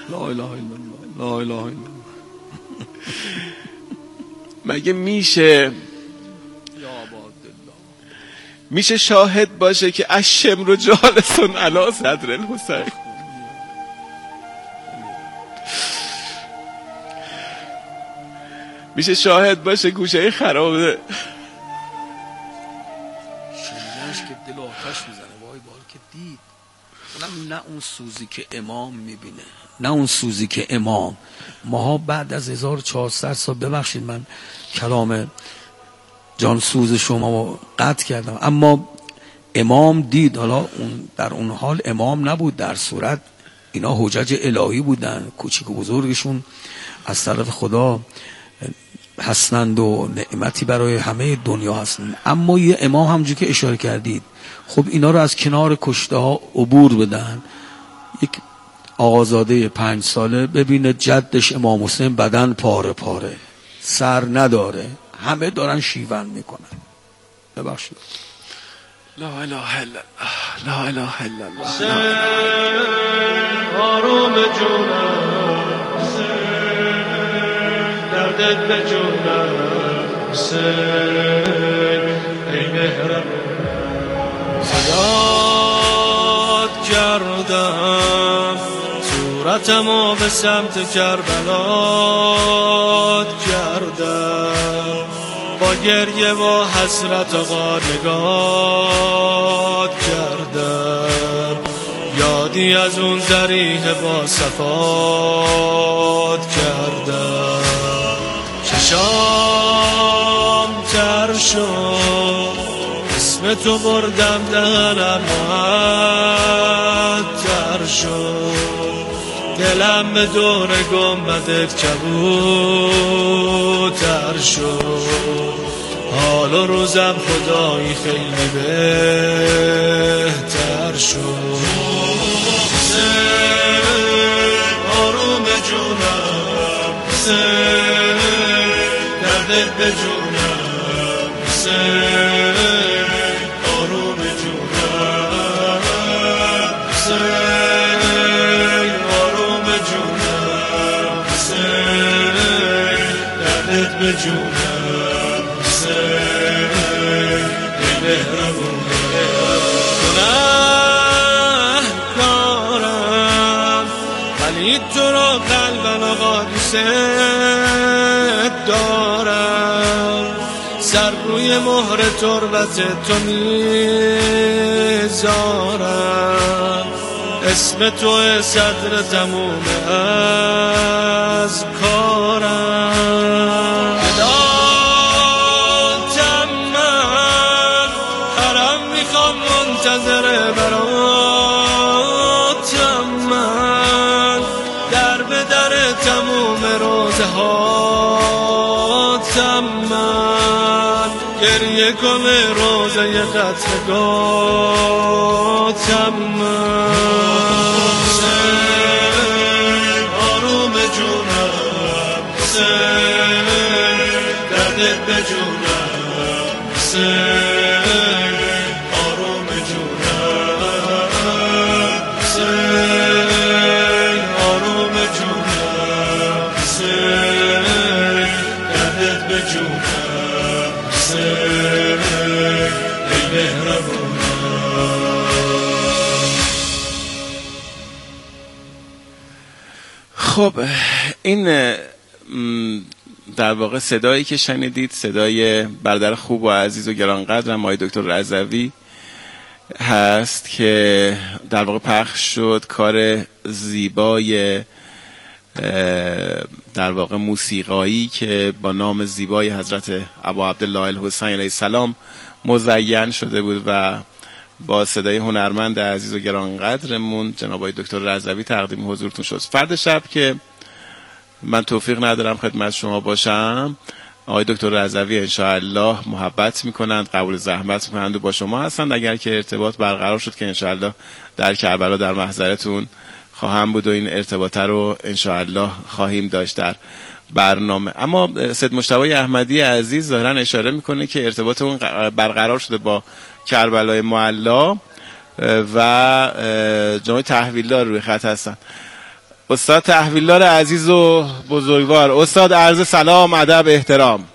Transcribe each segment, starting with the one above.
لا اله الا الله، لا اله الا الله. مگه میشه شاهد باشه که الشمر جالسون علی صدر الحسین؟ میشه شاهد باشه گوشه خرابه شنیدنش که دل آتش میزنه. وای بار که دید اونم نه اون سوزی که امام میبینه، نه اون سوزی که امام. ماها بعد از 1400 سال، ببخشید من کلام جان سوز شما رو قطع کردم، اما امام دید. حالا اون در اون حال امام نبود، در صورت اینا حجج الهی بودن، کوچیک و بزرگشون از طرف خدا هستند و نعمتی برای همه دنیا هستند. اما یه امام همونجوری که اشاره کردید، خب اینا رو از کنار کشته ها عبور بدن. یک آقازاده 5 ساله ببینه جدش امام حسین بدن پاره پاره، سر نداره، همه دارن شیون میکنن. ببخشید. لا اله الا الله، لا اله الا الله. آروم جونم دردت به جونم حسین، ای مهرم فدات کردم، صورتمو به سمت کربلات کردم، با گریه و حسرت آقا نگات کردم، یادی از اون ذریح با صفات کردم، چشام تر شد اسم تو بردم دهنم تر شد، دلم به دور گنبدت کبوتر شد، حال و روزم خدایی خیلی بهتر شد. آروم جونم حسین، دردت به جونم حسین، آروم جونم حسین، آروم جونم حسین، دردت به جونم حسین، ای مهربونه گناهکارم، ولی تو را قلبم آقا دوست دارم، سر روی مهر تربت تو میذارم، اسم تو صدر تموم از کارم، بداتم من حرم میخوام منتظر براتم من، در به در تموم روزه هاتم من، گریه کنه روزه قتلگاتم من، آروم جونم حسین، دردت به جونم حسین، آروم جونم حسین، آروم جونم حسین، دردت به جونم حسین، ای مهربونم. خب این در واقع صدایی که شنیدید صدای برادر خوب و عزیز و گرانقدرم آقای دکتر رضوی هست که در واقع پخش شد. کار زیبای در واقع موسیقایی که با نام زیبای حضرت ابا عبدالله الحسین علیه السلام مزین شده بود و با صدای هنرمند عزیز و گرانقدرمون جناب آقای دکتر رضوی تقدیم حضورتون شد. فردا شب که من توفیق ندارم خدمت شما باشم، آقای دکتر رضوی انشاءالله محبت میکنند، قبول زحمت میکنند و با شما هستند. اگر که ارتباط برقرار شد که انشاءالله در کربلا در محضرتون خواهم بود و این ارتباط رو انشاءالله خواهیم داشت در برنامه. اما سید مجتبی احمدی عزیز ظاهرا اشاره میکنه که ارتباط اون برقرار شده با کربلای معلا و جناب تحویلدار روی خط هستن. استاد تحویلدار عزیز و بزرگوار. استاد عرض سلام، ادب، احترام.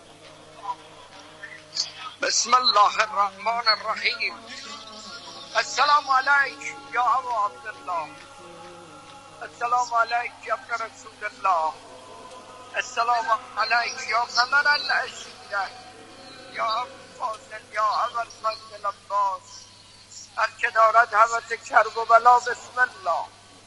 بسم الله الرحمن الرحیم. السلام علیک یا ابا عبدالله، السلام علیک یا ابن رسول الله، السلام علیک یا قمر العشیره، یا ابو فاضل، یا ابو الفضل عباس، هر که دارد هوس کرب و بلا. بسم الله.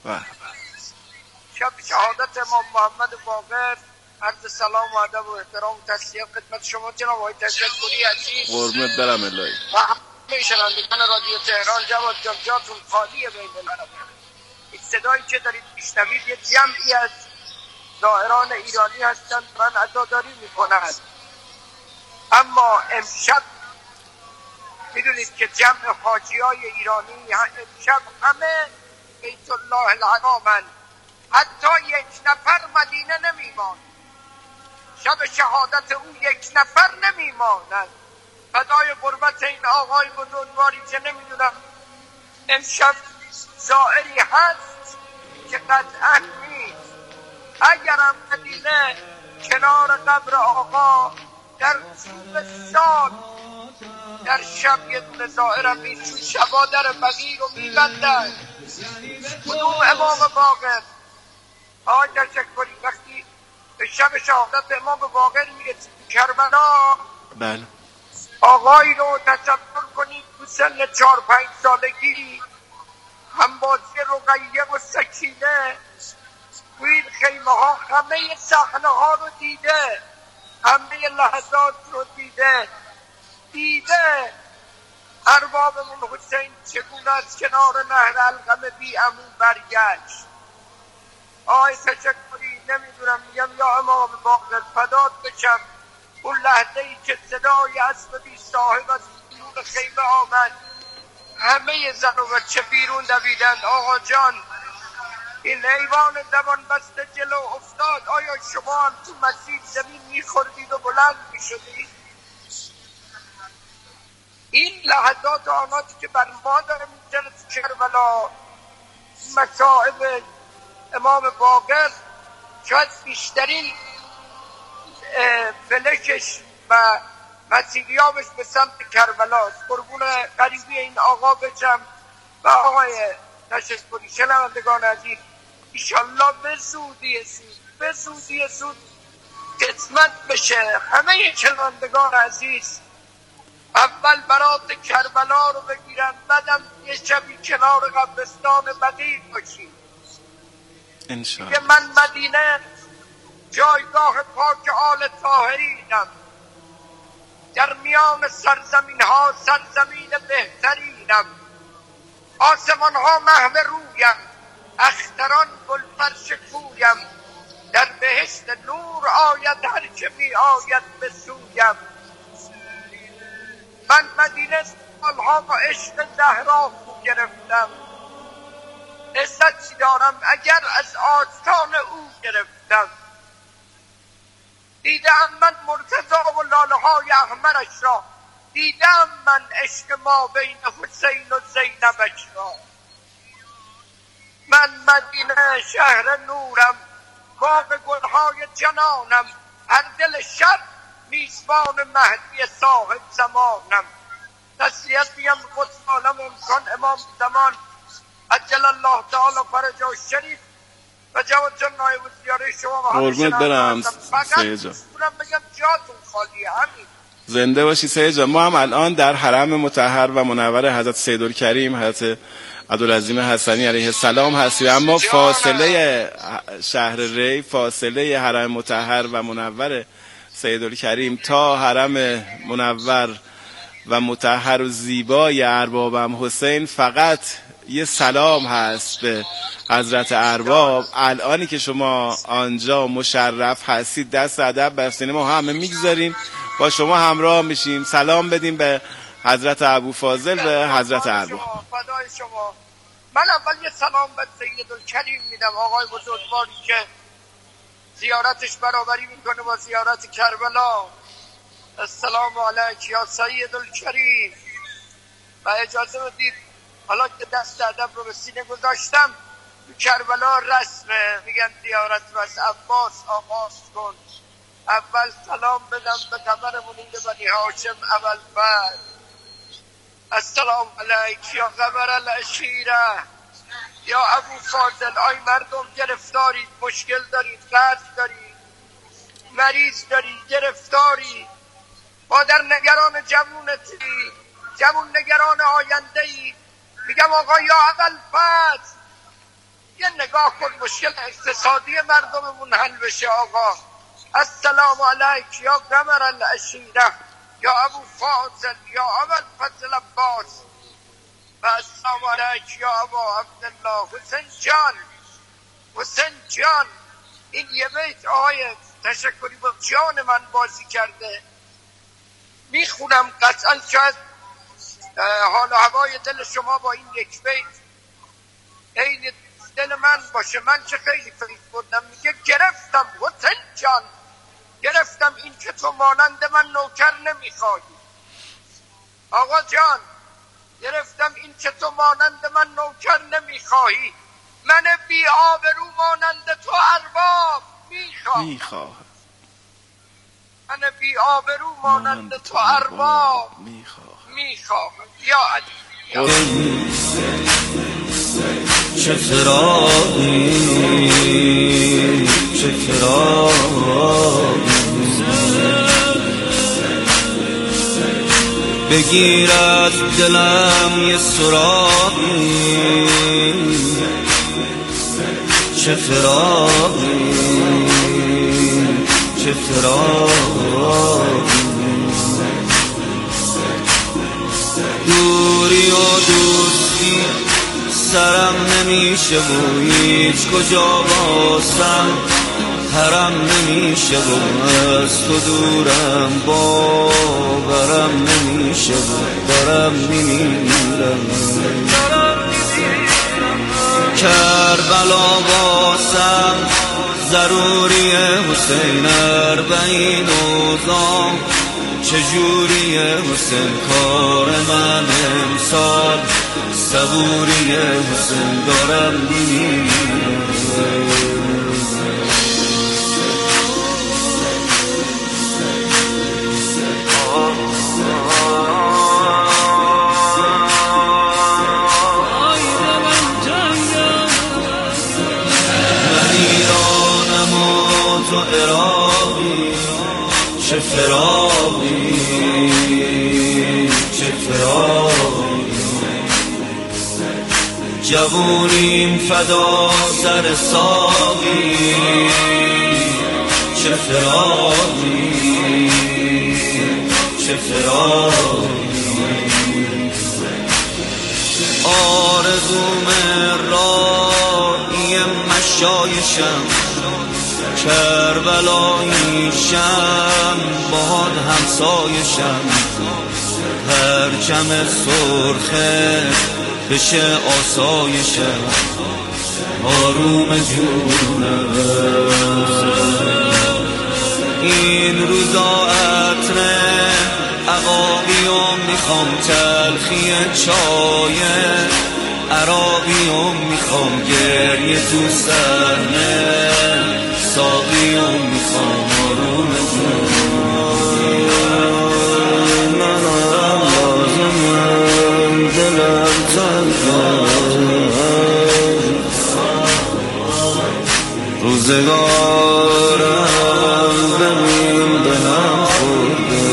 شب شهادت امام محمد باقر، عرض سلام و ادب و احترام و تسلیت خدمت شما جناب آقای تشکری عزیز. قربونت برم الهی. و همه شنوندگان رادیو تهران. جواد جان جاتون خالیه بین الملل. این صدایی که دارید میشنوید یه جمعی از زائران ایرانی هستند من عزاداری میکنند. اما امشب میدونید که جمع حاجیای ایرانی امشب همه بیت الله الحرامند، حتی یک نفر مدینه نمیماند. شب شهادت او یک نفر نمیماند. فدای قربت این آقای بزرگواری که نمیدونم امشب زائری هست که قطعا نیست. اگرم مدینه کنار قبر آقا در طول سال در شب یه دونه زائرم نیست، چون شبا در بقیع رو میبندن. کدوم امام باقر؟ آقای تشکری وقتی به شب شهادت امام باقر میرسید کربلا، بله، آقایی رو تصور کنید تو سن 4-5 سالگی همبازی رقیه و سکینه تو این خیمه ها همه صحنه ها رو دیده، همه لحظات رو دیده اربابمون حسین چگونه از کنار نهر القمه بی امون برگشت. آقای تشکری نمیدونم میگم یا امام باقر فدات بشم، اون لحظه ای که صدای اسب بی صاحب از بیرون خیمه آمد، همه زن و بچه بیرون دویدن. آقا جان این حیوان زبان بسته جلو افتاد، آیا شما هم تو مسیر زمین میخوردید و بلند میشدید؟ این لحظات آناتی که بر ما داره میزنه تو کربلا، مصائب امام باقر شاید بیشترین فلکش و مسیریابش به سمت کربلاست. قربون قریبی این آقا بشم و آقای تشکری. شنوندگان عزیز ایشالله به زودی زود قسمت بشه همه شنوندگان عزیز اول برات کربلا رو بگیرن، بعدم یه شبی کنار قبرستان بقیع باشید. انشاءالله. من مدینه جایگاه پاک آل طاهرینم، در میان سرزمین ها سرزمین بهترینم، آسمان ها محو رویم، اختران گلفرش کویم، در بهشت نور آید هر که می آید به سویم. من مدینه سالها با عشق زهرا خو گرفتم، عزتی دارم اگر از آستان او گرفتم. دیدم من مرتضی و لاله های احمرش را، دیدم من عشق ما بین حسین و زینبش را. من مدینه شهر نورم، باغ گلهای جنانم، هر دل شب میزبان مهدی صاحب زمانم. تسلیت بیم قدسالم امکان امام زمان عجل الله تعالی فرجه الشریف و جواد جان نایب الزیاره شما و همه قربونت برم سید جان. بگم جاتون خالیه. همین زنده باشی سید جان. ما هم الان در حرم مطهر و منور حضرت سیدالکریم حضرت عبدالعظیم حسنی علیه السلام هستیم، اما فاصله شهر ری، فاصله حرم مطهر و منور سیدالکریم تا حرم منور و مطهر و زیبای اربابم حسین فقط یه سلام هست به حضرت ارباب. الانی که شما آنجا مشرف هستید دست ادب بر سینه ما همه میگذاریم، با شما همراه میشیم، سلام بدیم به حضرت ابوفاضل به حضرت ارباب. فدای شما. من اول یه سلام به سیدالکریم میدم، آقای بزرگواری که زیارتش برابری میکنه با زیارت کربلا. السلام علیک یا سیدالکریم. و اجازه بدید حالا که دست ادب رو به سینه گذاشتم تو کربلا رسمه، میگن دیارت بس عباس آغاز کن. اول سلام بدم به قمر منیر بنی هاشم اول بعد. السلام علیک یا قمر العشیره یا ابو فاضل. آی مردم گرفتارید، مشکل دارید، قرض دارید، مریض دارید، گرفتارید، مادر نگران جوونتی، جوون نگران آینده ای. میگم آقا یا اول فصل یه نگاه کن مشکل اقتصادی مردممون حل بشه. آقا السلام علیک یا قمر العشیره یا ابو فاضل یا اول فضل عباس و السلام علیک یا ابا عبدالله. حسین جان، حسین جان، این یه بیت آیه تشکری با جان من بازی کرده، میخونم قطعا شاید حال و هوای دل شما با این یک بیت عین دل من باشه. من چه خیلی فریض بردم. میگه گرفتم حسین جان، گرفتم این که تو مانند من نوکر نمیخواهی. آقا جان گرفتم این که تو مانند من نوکر نمیخواهی. من بی آبرو مانند تو ارباب میخواهم. من بی آبرو مانند تو ارباب میخواهم. یا علی چه فراقی، چه فراقی، بگیرد دلم یه سراغی، چه فراقی، چه فراقی، دوری و دوستی سرم نمیشه و هیچ کجا باسم حرم نمیشه و از تو دورم باورم نمیشه و دارم میمیرم. کربلا باسم ضروریه حسین اربعین اوزام، چجوریه حسین کار من امسال، صبوریه حسین دارم میمیرم. تو عراقی، چه فراقی، چه فراقی، جوونیم فدا سر ساقی، چه فراقی، چه فراقی، آرزوم راهی مشایشم، کربلاییشم باد همسایشم، پرچم سرخه بشه آسایشم، آروم جونم. این روزا عطر عقاقیم میخوام، تلخی چای عراقیم میخوام، گریه تو صحنه ساقیم میخوام، آروم جونم. منم لازمم دلم تنهاست، روزگارم ببین دلم خورده،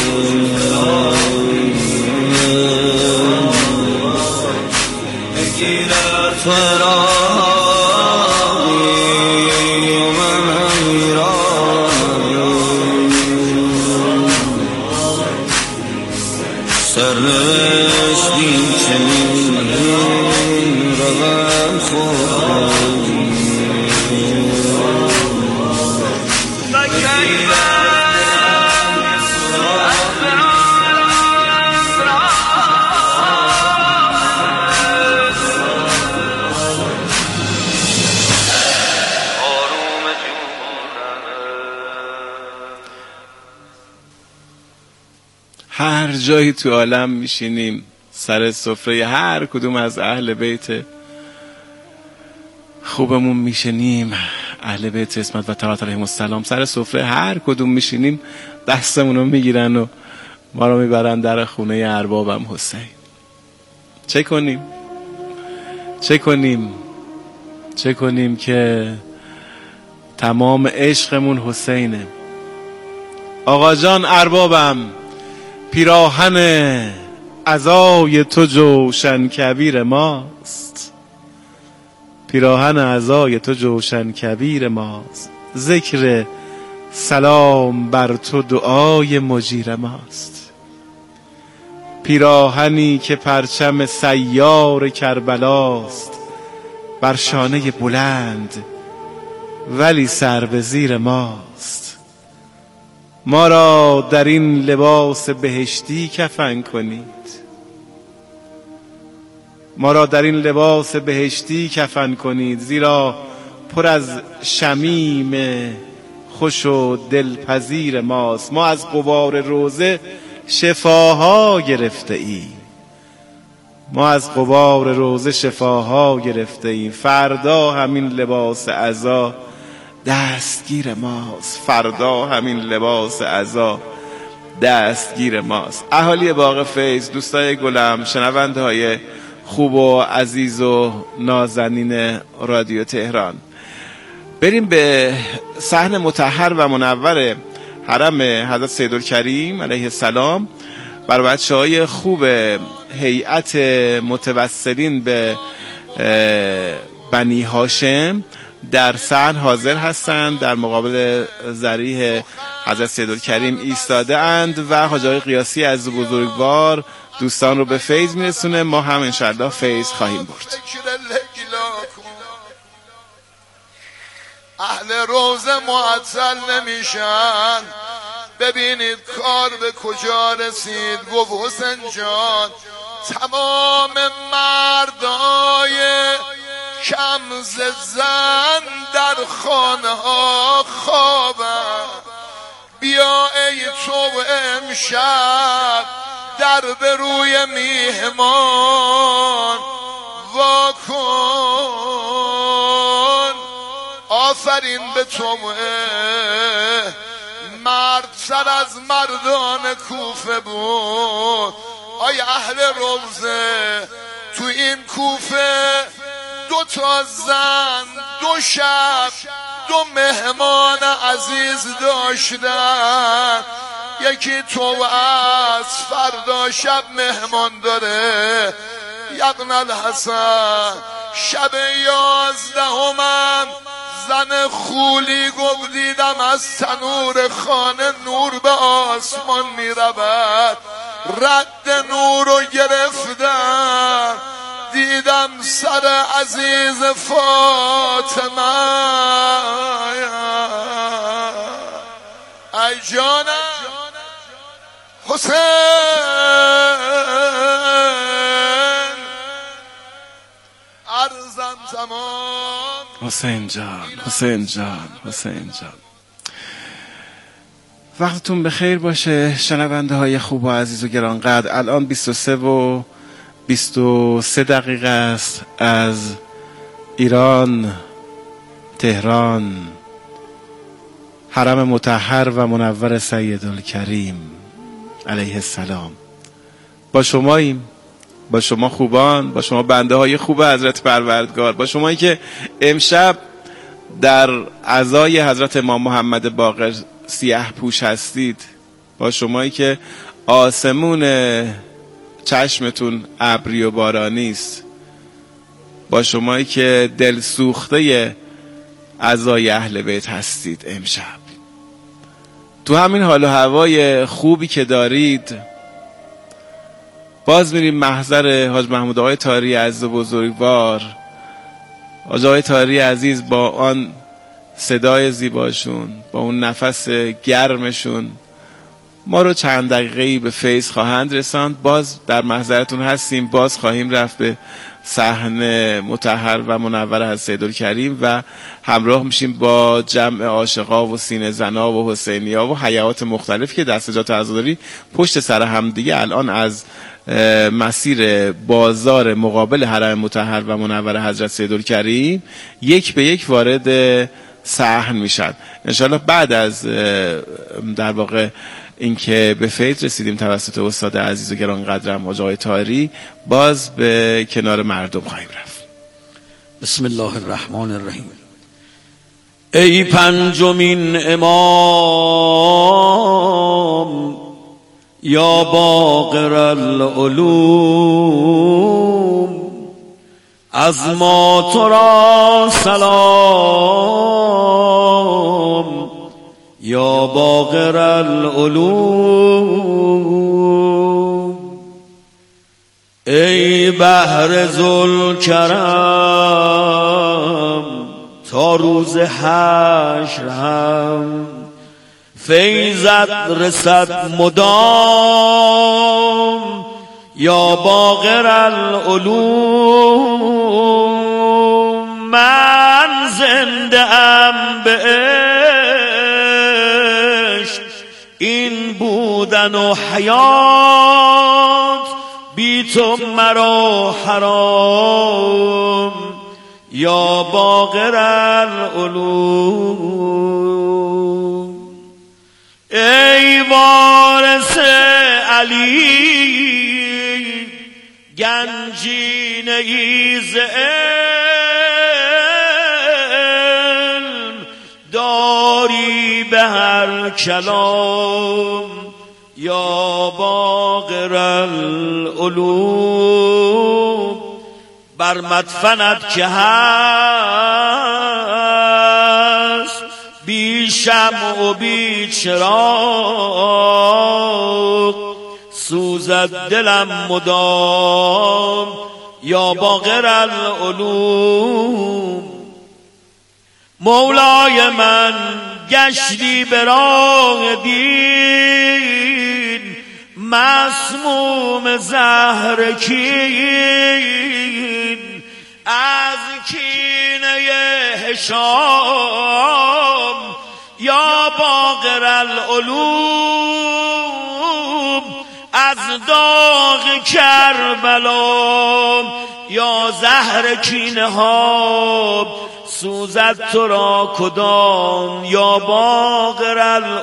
بگیرد فراقی و من ایرانم، سرنوشتیم چنین رقم خورده. هر جایی تو عالم میشینیم سر سفره هر کدوم از اهل بیت خوبمون میشنیم، اهل بیت عصمت و طهارت علیهم السلام، سر سفره هر کدوم میشینیم دستمونو میگیرن و ما رو میبرن در خونه اربابم حسین. چه کنیم که تمام عشقمون حسینه. آقا جان اربابم، پیراهن عزای تو جوشن کبیر ماست، پیراهن عزای تو جوشن کبیر ماست، ذکر سلام بر تو دعای مجیر ماست. پیراهنی که پرچم سیار کربلاست، بر شانه بلند ولی سر به زیر ماست. ما را در این لباس بهشتی کفن کنید، ما را در این لباس بهشتی کفن کنید، زیرا پر از شمیم خوش و دلپذیر ماست. ما از غبار روزه شفاها گرفته ایم، ما از غبار روزه شفاها گرفته ایم. فردا همین لباس عزا دستگیر ماست، فردا همین لباس عزا دستگیر ماست. اهالی باغ فیض، دوستای گلم، شنونده های خوب و عزیز و نازنین رادیو تهران، بریم به صحن مطهر و منور حرم حضرت سیدالکریم علیه السلام. برای بچه‌های خوب هیئت متوسلین به بنی هاشم در صحن حاضر هستند، در مقابل ضریح حضرت سیدالکریم ایستاده اند و حاج آقای قیاسی از بزرگوار دوستان رو به فیض میرسونه. ما هم انشالله فیض خواهیم برد. اهل روزه معطل نمیشن، ببینید کار به کجا رسید. گفت حسین جان تمام مردای کم زن در خانه ها خوابن، بیا ای تو امشب در به روی میهمان وا کن. آفرین به تو مرد سر از مردان کوفه بود. آی اهل روزه تو این کوفه 2 تا زن 2 شب 2 مهمان عزیز داشتن. یکی تو از فردا شب مهمان داره، ابن الحسن شب 11 زن خولی گفت دیدم از تنور خانه نور به آسمان می رود، رد نور رو گرفتم دیدم سر عزیز فاطمه. ای جانم حسین، عرضم تمام. حسین جان وقتتون بخیر باشه شنونده های خوب و عزیز و گرانقدر. الان 23 و 23 دقیقه است از ایران، تهران، حرم مطهر و منور سیدالکریم علیه السلام. با شماییم، با شما خوبان، با شما بنده های خوب حضرت پروردگار، با شمایی که امشب در عزای حضرت امام محمد باقر سیاه پوش هستید، با شمایی که آسمون چشمتون ابری و بارانی است، با شمایی که دل سوخته عزای اهل بیت هستید. امشب تو همین حال و هوای خوبی که دارید باز میریم محضر حاج محمود آقای طاهری عزیز و بزرگوار. حاج آقای طاهری عزیز با آن صدای زیباشون، با اون نفس گرمشون ما رو چند دقیقه‌ای به فیض خواهند رساند. باز در محضرتون هستیم، باز خواهیم رفت به صحن مطهر و منور از سیدالکریم و همراه میشیم با جمع عاشقا و سینه زنا و حسینیا و حیات مختلف که در سجاد عزاداری پشت سر هم دیگه الان از مسیر بازار مقابل حرم مطهر و منور حضرت سیدالکریم یک به یک وارد صحن میشن. انشالله بعد از در واقع اینکه به فیض رسیدیم توسط استاد عزیز و گرانقدرم حاج آقای طاهری، باز به کنار مردم خواهیم رفت. بسم الله الرحمن الرحیم. ای پنجمین امام یا باقر العلوم، از ما تو را سلام یا باقر العلوم. ای بحر ذوالکرم تا روز حشر هم فیضت رسد مدام یا باقر العلوم. من زنده ام به عشق، این بودن و حیات بی تو مرا حرام یا باقر العلوم. ای وارث علی گنجینه ای ز علم داری به هر کلام یا باقر العلوم. بر مدفنت که هست بی شمع و بی چراغ سوزد دلم مدام یا باقر العلوم. مولای من گشتی به راه دین، مسموم زهر کین، از کینه هشام یا باقر العلوم. از داغ کربلا یا زهر کینه ها سوزد تو را کدام یا باقر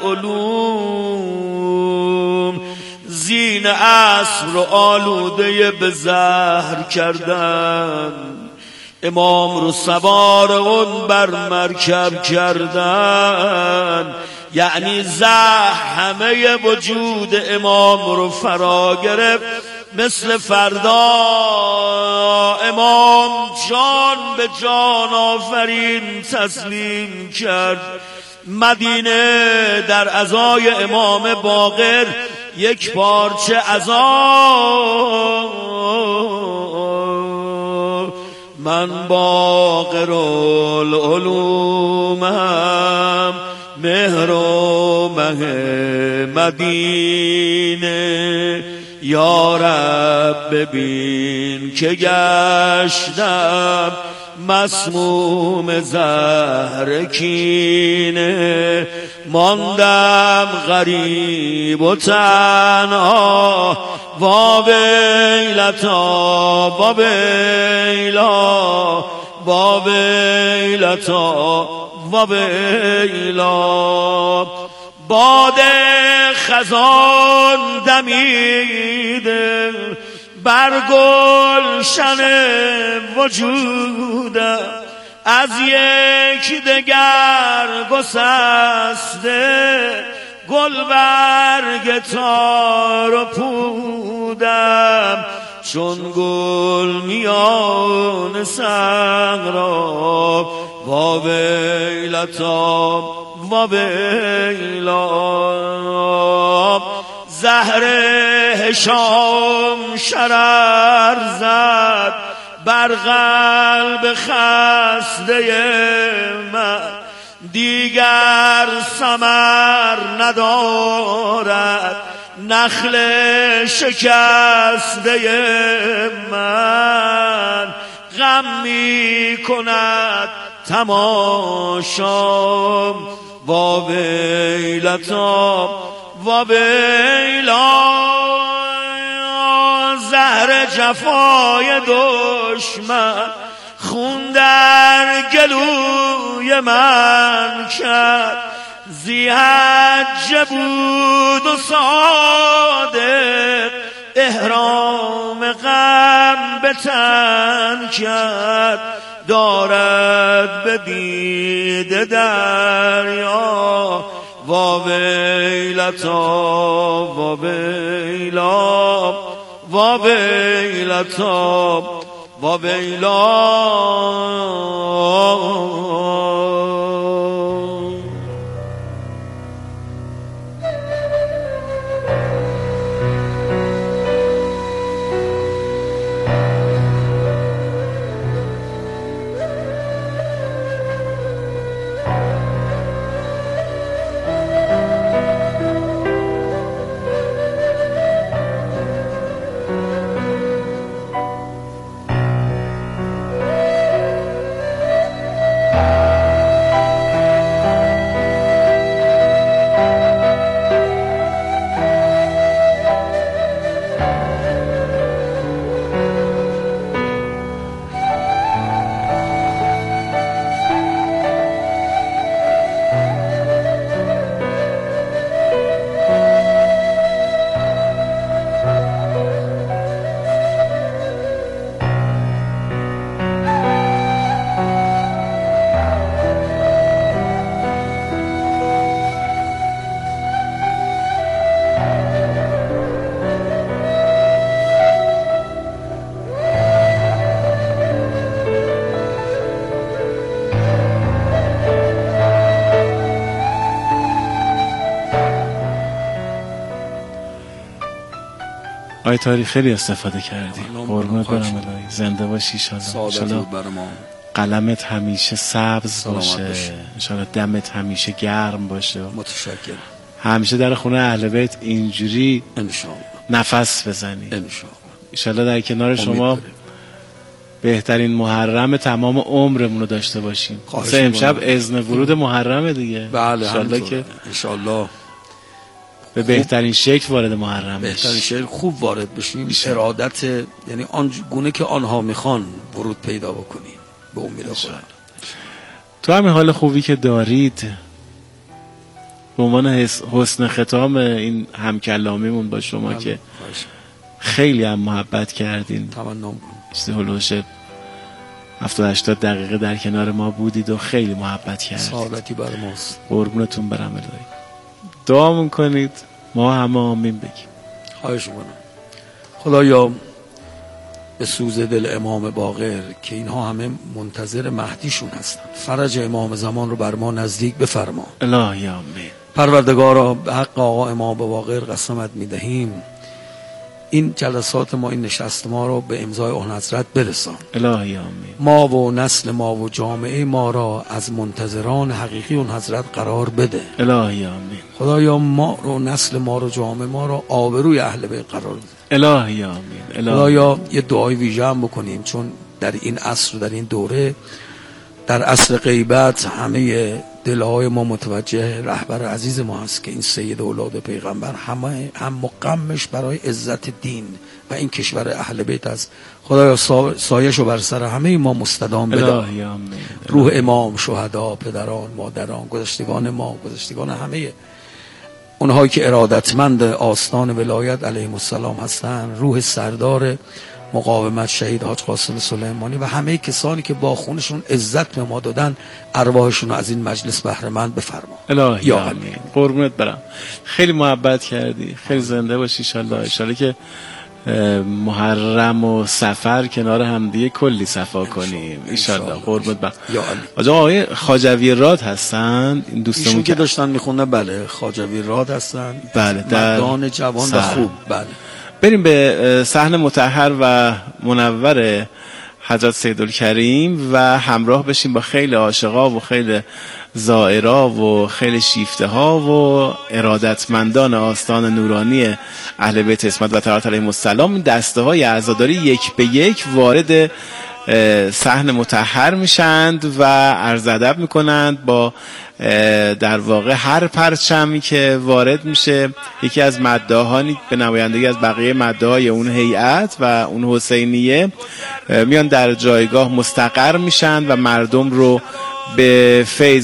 العلوم. زین عصر رو آلوده به زهر کردن، امام رو سوار اون بر مرکب کردن، یعنی زهر همه وجود امام رو فرا گرفت. مثل فردا امام جان به جان آفرین تسلیم کرد. مدینه در عزای امام باقر یک پارچه عزا. من باقر العلومم، مهر و مه مدینه، یا رب ببین که گشتم مسموم زهر کینه. ماندم غریب و تنها وا ویلتا وا ویلا وا ویلتا وا ویلا. باد خزان دمیده بر گلشن وجودم، از یک دگر گسسته گل برگ تار و پودم. چون گل میان صحرا وا ویلتا وا ویلا. زهر هشام شرر زد بر قلب خسته من، دیگر ثمر ندارد نخل شکسته من غم می کند تماشام وا ویلتا وا ویلا زهر جفای دشمن خون در گلوی من کرد زیحجه بود و صادق احرام غم به تن کرد دارد به دید دریا وا ویلتا وا ویلا وا ویلتا وا ویلا. آی تاریخ خیلی استفاده کردی، قربونت برم الهی، زنده باشی انشالله. قلمت همیشه سبز باشه انشالله، دمت همیشه گرم باشه. متشکرم. همیشه در خونه اهل بیت اینجوری انشالله نفس بزنی انشالله. در کنار شما بهترین محرم تمام عمرمون رو داشته باشیم. مثل امشب اذن ورود محرمه دیگه. بله انشالله که انشالله به بهترین شکل وارد محرم بشیم، بهترین شکل خوب وارد بشیم. ارادت یعنی آن گونه که آنها میخوان ورود پیدا بکنیم به امید خدا. تو همین حال خوبی که دارید به عنوان حسن ختام این همکلامیمون با شما که خیلی هم محبت کردین، تمنام چیزی هلوش 70-80 دقیقه در کنار ما بودید و خیلی محبت کردید. سعادتی بر ماست. قربونتون برم الهی. دعا میکنید ما همه آمین بگیم. خواهش میکنم خدایا به سوز دل امام باقر که اینها همه منتظر مهدیشون هستن، فرج امام زمان رو بر ما نزدیک بفرما الهی آمین. پروردگارا به حق آقا امام باقر قسمت میدهیم این جلسات ما، این نشست ما رو به امضای اون حضرت برسان الهی آمین. ما و نسل ما و جامعه ما را از منتظران حقیقی اون حضرت قرار بده الهی آمین. خدایا ما رو، نسل ما رو، جامعه ما رو آبروی اهل بیت قرار بده الهی آمین. خدایا یه دعای ویژه هم بکنیم، چون در این عصر و در این دوره، در عصر غیبت، همه دلهای ما متوجه رهبر عزیز ما هست که این سید اولاد پیغمبر همه هم مقامش برای عزت دین و این کشور اهل بیت است. خدایا سایه‌شو بر سر همه ما مستدام بده. الهی آمین. روح امام، شهدا، پدران، مادران، گذشتگان ما، گذشتگان همه اونهایی که ارادتمند آستان ولایت علیهم السلام هستند، روح سردار مقاومت شهید حاج قاسم سلیمانی و همه کسانی که با خونشون عزت به ما دادن، ارواحشون رو از این مجلس بهره مند بفرما الهی آمین. قربونت برم. خیلی محبت کردی، خیلی زنده باشی ان شاءالله که محرم و سفر کنار هم دیگه کلی صفا کنیم ان شاءالله. قربونت برم. آقای خواجوی راد هستن، این دوستمون که داشتن میخوندن. بله خواجوی راد هستن. بله مردان جوان و خوب. بله بریم به صحن مطهر و منور حضرت سیدالکریم و همراه بشیم با خیلی عاشقا و خیلی زائرا و خیلی شیفته ها و ارادتمندان آستان نورانی اهل بیت عصمت و طهارت علیهم السلام. این دسته های عزاداری یک به یک وارد صحن مطهر میشند و عرض ادب میکنند با در واقع هر پرچمی که وارد میشه یکی از مداحانی به نمایندگی از بقیه مداحای اون هیئت و اون حسینیه میان در جایگاه مستقر میشن و مردم رو به فیض